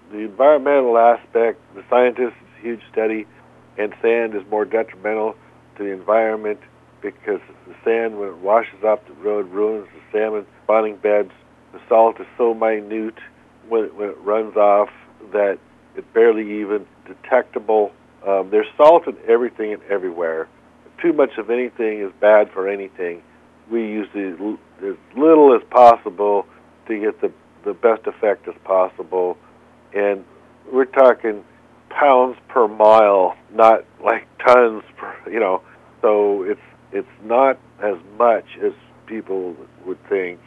the environmental aspect, the scientists, it's a huge study, and sand is more detrimental to the environment because the sand, when it washes off the road, ruins the salmon spawning beds. The salt is so minute when it runs off that it's barely even detectable. There's salt in everything and everywhere. Too much of anything is bad for anything. We use as little as possible to get the best effect as possible. And we're talking pounds per mile, not like tons per. So it's not as much as people would think.